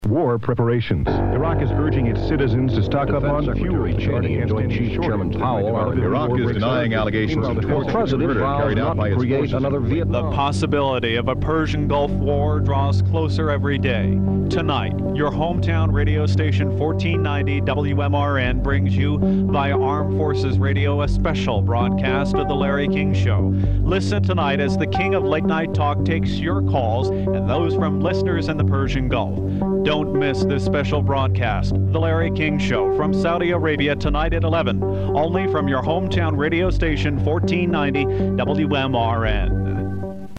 War preparations. Iraq is urging its citizens to stock up on Secretary fuel. Cheney and Joint Chief Chairman Powell are Iraq is denying allegations of torture and murder carried out by its forces. Another Vietnam. The possibility of a Persian Gulf War draws closer every day. Tonight, your hometown radio station 1490 WMRN brings you via Armed Forces Radio a special broadcast of The Larry King Show. Listen tonight as the king of late night talk takes your calls and those from listeners in the Persian Gulf. Don't miss this special broadcast, The Larry King Show, from Saudi Arabia tonight at 11, only from your hometown radio station 1490 WMRN.